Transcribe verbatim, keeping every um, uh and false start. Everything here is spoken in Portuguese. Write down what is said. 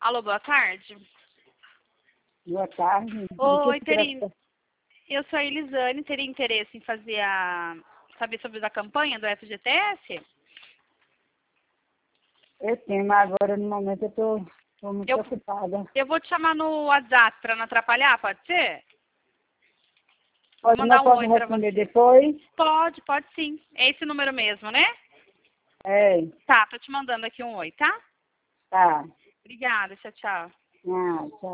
Alô, boa tarde. Boa tarde. Oi, teria... Eu sou a Elisane, teria interesse em fazer a... saber sobre a campanha do F G T S? Eu tenho, mas agora no momento eu tô, tô muito Eu... ocupada. Eu vou te chamar no WhatsApp para não atrapalhar, pode ser? Pode, Vou mandar não um posso oi para responder você. depois? Pode, pode sim. É esse número mesmo, né? É, Tá, tô te mandando aqui um oi, tá? tá. Obrigada, tchau, tchau. Ah, tchau.